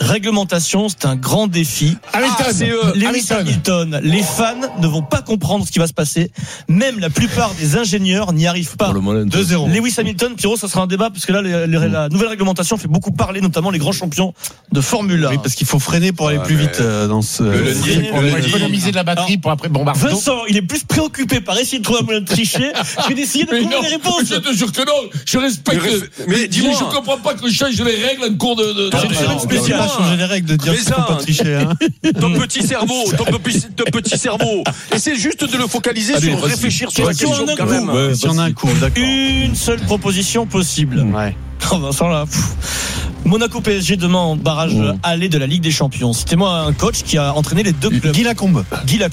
Réglementation, c'est un grand défi. Lewis Hamilton. Les fans ne vont pas comprendre ce qui va se passer. Même la plupart des ingénieurs n'y arrivent pas. 2-0. Lewis Hamilton, Pierrot, ça sera un débat parce que là, la nouvelle réglementation fait beaucoup parler, notamment les grands champions de Formule 1. Oui, parce qu'il faut freiner pour aller plus vite dans ce. Le lundi, on va économiser de la batterie pour après bombarder. Vincent, il est plus préoccupé par essayer de trouver un moyen de tricher que d'essayer de trouver des réponses. Je te jure que non, je respecte. Mais dis-moi, je comprends pas que je change les règles en cours de. C'est une semaine spéciale. On va changer les règles de dire qu'il faut pas tricher. Ton petit cerveau. Essaie juste de le focaliser sur réfléchir sur la question quand même. Si on a un coup, d'accord. Une seule proposition possible. Ouais. Oh Vincent là. Monaco PSG demain en barrage aller de la Ligue des Champions. Citez-moi un coach qui a entraîné les deux clubs. Guy Lacombe.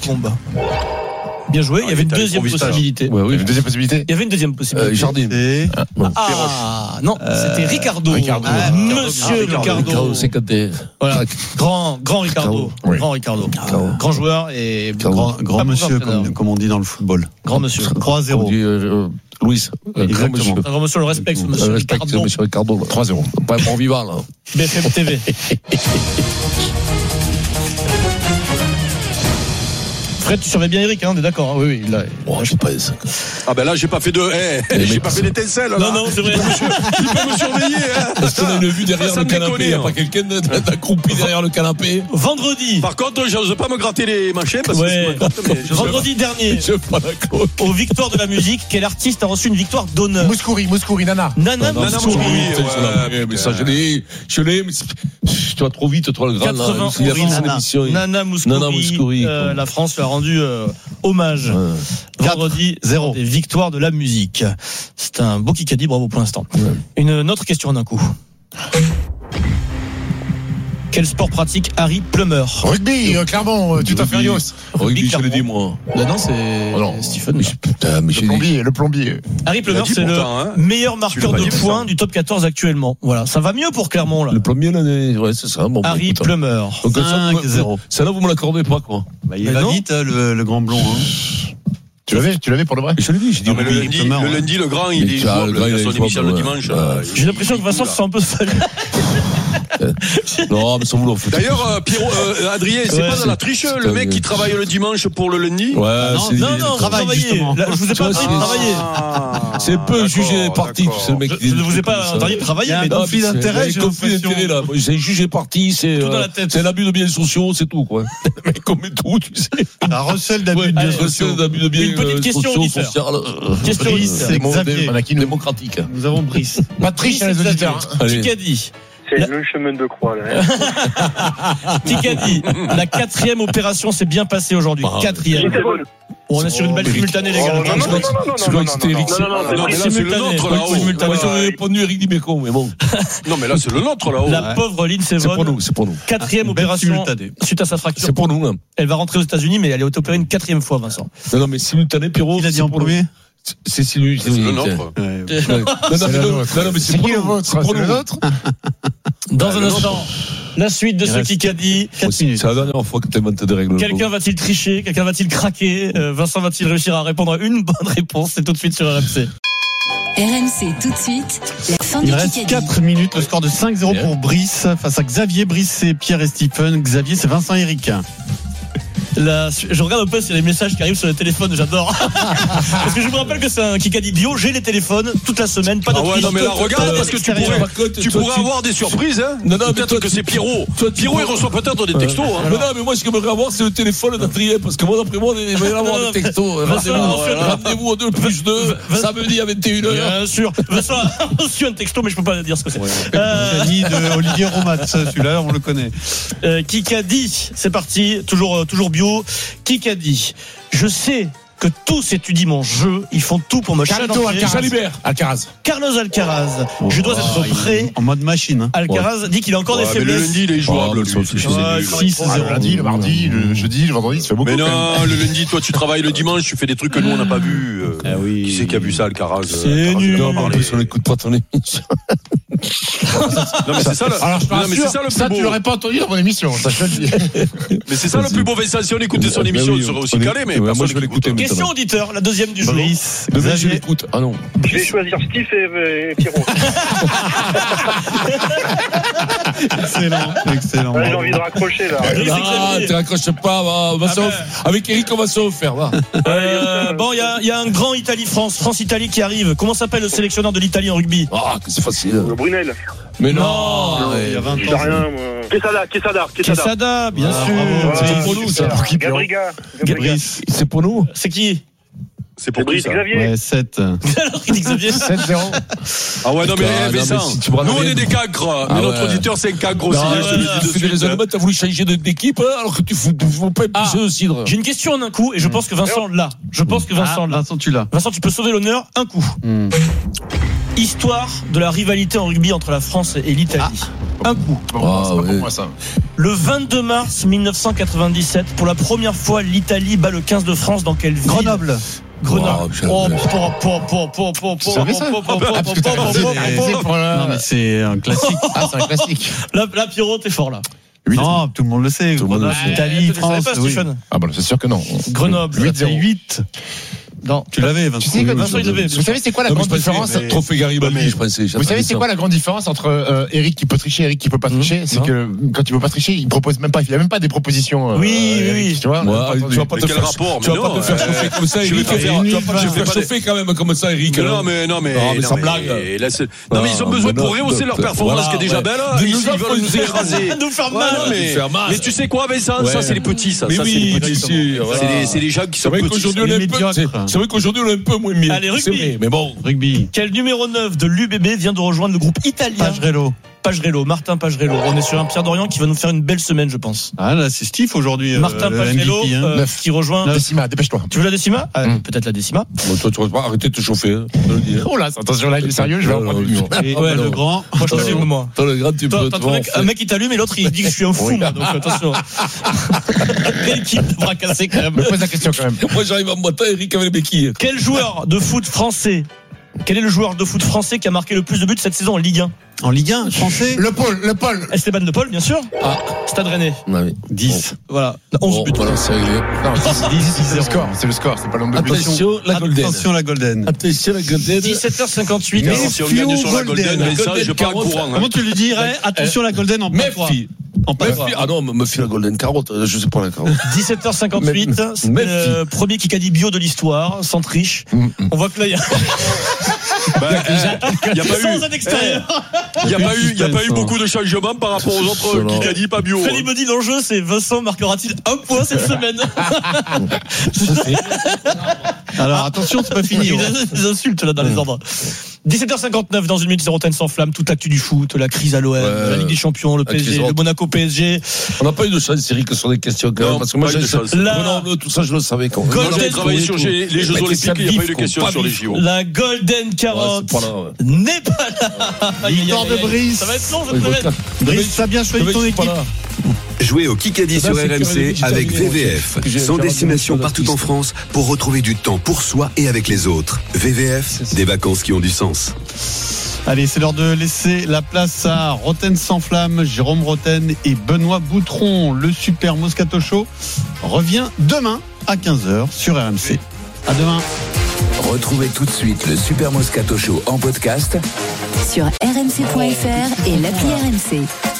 Bien joué. Il y avait une deuxième possibilité. Oui, une deuxième possibilité. Il y avait une deuxième possibilité. Jardim. Non, c'était Ricardo. Monsieur Ricardo. C'est quand t'es. Voilà. Grand Ricardo. Oui. Grand Ricardo. Grand joueur et Grand monsieur, comme on dit dans le football. Grand monsieur. 3-0. Louis. Exactement. Un grand monsieur, le respect, monsieur Ricardo. Monsieur Ricardo. 3-0. Pas un bon vivant, là. BFM TV. Fred, tu surveilles bien Eric, hein, t'es d'accord, hein, oui, là. Je sais pas ça. Ah ben là, j'ai pas fait j'ai pas fait d'étincelle. Non, c'est vrai. Il peut me surveiller. Parce qu'on a une vue derrière le canapé. Il n'y a pas quelqu'un d'accroupi derrière le canapé. Vendredi. Par contre, j'ose pas me gratter les manchettes parce que vendredi dernier. Aux victoires de la musique, quel artiste a reçu une victoire d'honneur? Mouskouri, Nana. Nana Mouskouri. Mais ça, je l'ai, mais tu vas trop vite, toi, le grand. 80 Nana Mouskouri. La France lui a rendu hommage. Vendredi, 0. Des victoires de la musique. C'est un beau Kikadi, bravo pour l'instant. Une autre question d'un coup. Quel sport pratique Harry Plummer? Rugby, Clermont, tout à fait Rios. Rugby, je l'ai dit, moi. Non, c'est Stephen. Le plombier. Harry Plummer, c'est le meilleur marqueur de points du top 14 actuellement. Voilà, ça va mieux pour Clermont, là. Le plombier, ouais, c'est ça. Bon, Harry Plummer. 5-0. Celle-là, vous me l'accordez pas, quoi. Il va vite, le grand blond. Tu l'avais pour le vrai? Je l'ai dit, j'ai dit. Le lundi, le grand, il est jouable dans son émission le dimanche. J'ai l'impression que Vincent se sent un peu seul. Non, mais sans vouloir. D'ailleurs, Pierrot, Adrien, c'est pas dans la triche, le mec qui travaille le dimanche pour le lundi? Ouais, non, travailler. Je vous ai pas dit de travailler. C'est peu jugé parti, c'est le mec. Je ne vous ai pas interdit de travailler, mais conflit d'intérêt, j'ai l'impression. Là. C'est jugé parti, c'est l'abus de biens sociaux, c'est tout, quoi. Mais comme tout, tu sais. Un recel d'abus de biens sociaux. Une petite question auditeur. Question démocratique. Nous avons Brice. Pas de triche chez les auditeurs. Qui a dit? C'est le chemin de croix, là. Qui a dit? La 4e opération s'est bien passée aujourd'hui. 4e. On est sur une belle simultanée, les gars. Non, c'est le nôtre, là-haut. J'aurais répondu Eric Dimeco, mais bon. Non, mais là, c'est le nôtre, là-haut. La pauvre Lindsey Vonn. C'est pour nous. 4e opération suite à sa fracture. C'est pour nous, hein. Elle va rentrer aux États-Unis, mais elle est opérée une 4e fois, Vincent. Non, mais simultané, Pierrot. Il a dit en premier? C'est lui. C'est le nôtre. Non, mais c'est qui le vôtre? C'est le nôtre? Dans un instant, la suite de ce Kikadi. 4 minutes. C'est la dernière fois que tu as inventé des règles. Quelqu'un va-t-il tricher? Quelqu'un va-t-il craquer? Vincent va-t-il réussir à répondre à une bonne réponse? C'est tout de suite sur RMC. RMC tout de suite. La fin Il du reste Kikadi. 4 minutes. Le score de 5-0 pour Brice face à Xavier. Brice, c'est Pierre et Stephen. Xavier, c'est Vincent et Eric. Je regarde un peu s'il y a des messages qui arrivent sur le téléphone, j'adore. Parce que je me rappelle que c'est un Kikadi bio, j'ai les téléphones toute la semaine, pas de triche. Non mais là regarde parce que tu pourrais avoir des surprises, hein. Non, peut-être que c'est Pierrot. Pierrot il reçoit peut-être des textos, hein. Non, mais moi ce que j'aimerais avoir c'est le téléphone d'Adrien, parce que moi d'après moi il va y avoir des textos. Rendez-vous au 2+2 samedi à 21h. Bien sûr. Vincent a reçu un texto, mais je peux pas dire ce que c'est. Jenny de Olivier Romat, celui-là on le connaît. Kikadi, c'est parti, toujours bio. Kikadi, je sais que tous étudient mon jeu, ils font tout pour me challenger. Carlos Alcaraz. Je dois être prêt. En mode machine. Alcaraz dit qu'il a encore des faiblesses. Le lundi, il est jouable. 6-0. Le lundi, le mardi, le jeudi, le vendredi, ça fait beaucoup. Mais non, le lundi, toi, tu travailles le dimanche, tu fais des trucs que nous, on n'a pas vu. Qui c'est qui a vu ça, Alcaraz? C'est nul. En plus, on n'écoute pas ton émission. Non, mais c'est ça le. Alors, ça, tu l'aurais pas entendu dans mon émission, ça je te le dis. Mais c'est ça le plus beau Vincent. Si on écoutait son émission, on serait aussi calé, mais moi je vais l'écouter. Question auditeur, la deuxième du jour. Brice, Demain, je l'écoute. Ah non. Je vais choisir Steve et Pierrot. Excellent. J'ai envie de raccrocher là. Ah, tu raccroches pas. Avec Eric, on va se refaire. Bon, il y a un grand Italie-France, France-Italie qui arrive. Comment s'appelle le sélectionneur de l'Italie en rugby? Ah, c'est facile. Brunel. Mais non. Il y a 20 ans. Je sais rien, moi. Quesada, bien sûr. C'est pour nous, ça. Gabriga. Brice, C'est pour nous. C'est qui? c'est pour Brice Xavier. Ouais, 7. Alors, il dit Xavier. 7-0. Ah ouais, non, mais Vincent, nous on est des cancres, mais notre auditeur c'est un cancre aussi. Tu fais des raisonnements, t'as voulu changer d'équipe, alors que tu fous pas de cidre. J'ai une question en un coup, et je pense que Vincent l'a. Vincent, tu l'as. Vincent, tu peux sauver l'honneur, un coup. Histoire de la rivalité en rugby entre la France et l'Italie. Un coup. C'est pas pour moi ça. Le 22 mars 1997, pour la première fois, l'Italie bat le 15 de France dans quelle ville? Grenoble. Non, mais c'est un classique. Ah, c'est un classique. Là, Pierrot, t'es fort là. Non, tout le monde le sait. Grenoble, Italie, France. Ah bon, c'est sûr que non. Grenoble. 8. Non, tu l'avais, Vincent. Vous savez c'est quoi la grande différence? Trophée Garibaldi, je pensais. Vous savez c'est quoi la grande différence entre Eric qui peut tricher et Eric qui peut pas tricher? C'est que quand il peut pas tricher, il propose même pas. Il a même pas des propositions. Oui. Tu vois? Tu vas pas te faire chauffer comme ça, Eric. Tu vas pas te faire chauffer quand même comme ça, Eric. Non mais sans blague. Non mais ils ont besoin pour rehausser leur performance qui est déjà belle. Ils veulent nous écraser, nous faire mal. Mais tu sais quoi, Vincent? Ça c'est les petits, ça. Ça c'est les petits. C'est les gens qui sont petits. C'est vrai qu'aujourd'hui on est un peu moins bien. Allez, rugby. Mais bon, rugby. Quel numéro 9 de l'UBB vient de rejoindre le groupe italien? Pagerello, Martin Pagerello. On est sur un Pierre Dorian qui va nous faire une belle semaine, je pense. Ah là, c'est Steve aujourd'hui. Martin Pagerello qui rejoint. Décima, dépêche-toi. Tu veux la décima? Peut-être la décima. Bon, toi, tu vas pas arrêter de te chauffer. Oh là, attention là, il est sérieux, je vais en prendre une. Ouais, le grand. Moi, je t'allume, moi. Toi, le grand, tu peux. Un mec qui t'allume et l'autre, il dit que je suis un fou, moi. Donc, attention. Quelle équipe devra casser quand même? Me pose la question quand même. Moi, j'arrive en matin, Eric avec les béquilles. Quel joueur de foot français? Quel est le joueur de foot français qui a marqué le plus de buts cette saison en Ligue 1? En Ligue 1, français? Le Paul. Esteban Le Paul, bien sûr. Stade Rennais. 10. Voilà. 11 buts. Voilà, c'est réglé. Non, 10, c'est le score, c'est pas le nombre de buts. Attention, la Golden. Attention, la Golden. 17h58. Mais si on gagne sur la Golden, mais ça, je pars en courant. Comment tu lui dirais? Attention, la Golden en patois. Ah non, me file la Golden carotte, je sais pas la carotte. 17h58, c'est le premier Kikadi bio de l'histoire, sans triche. On voit que là, il y a pas eu beaucoup de changements par rapport aux autres Kikadi pas bio. Félix me dit l'enjeu, c'est Vincent marquera-t-il un point cette semaine? Alors attention, c'est pas fini. Il y a des insultes là dans les ordres. 17h59, dans une minute, zéro antenne sans flamme, toute l'actu du foot, la crise à l'OM, la Ligue des Champions, le PSG, le Monaco PSG. On n'a pas eu de chance, Eric, sur des questions quand même. Parce que moi, tout ça, je le savais quand même. J'ai travaillé sur les Jeux Olympiques, il n'y a pas eu de questions sur les JO. La Golden Carotte n'est pas là. Victoire de Brice. Ça va être long, cette semaine. Brice, t'as bien choisi ton équipe. Jouez au Kikadi sur RMC avec VVF. Sans destination partout en France pour retrouver du temps pour soi et avec les autres. VVF, des vacances qui ont du sens. Allez, c'est l'heure de laisser la place à Roten sans flamme, Jérôme Roten et Benoît Boutron. Le Super Moscato Show revient demain à 15h sur RMC. À demain. Retrouvez tout de suite le Super Moscato Show en podcast sur rmc.fr et l'appli RMC.